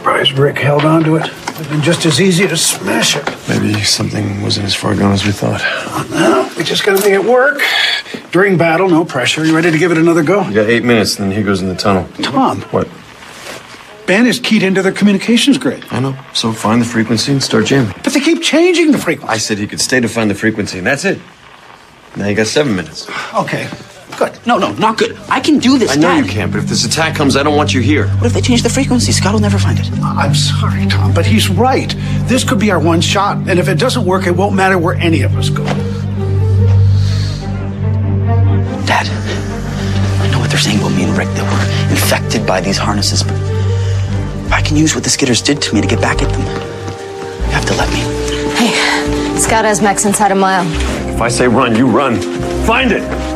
surprised Rick held on to it. It would have been just as easy to smash it. Maybe something wasn't as far gone as we thought. Well, we just gotta make it work. During battle, no pressure. You ready to give it another go? You got 8 minutes, and then he goes in the tunnel. Tom. What? Ben is keyed into their communications grid. I know. So find the frequency and start jamming. But they keep changing the frequency. I said he could stay to find the frequency, and that's it. Now you got 7 minutes. Okay, good. No, not good. I can do this, I know Dad. you can, but if this attack comes, I don't want you here. What if they change the frequency? Scott will never find it. I'm sorry, Tom, but he's right. This could be our one shot, and if it doesn't work, it won't matter where any of us go. Dad, I know what they're saying about me and Rick, that we're infected by these harnesses, but I can use what the Skidders did to me to get back at them. You have to let me. Hey, Scott has Max inside a mile. If I say run, you run. Find it!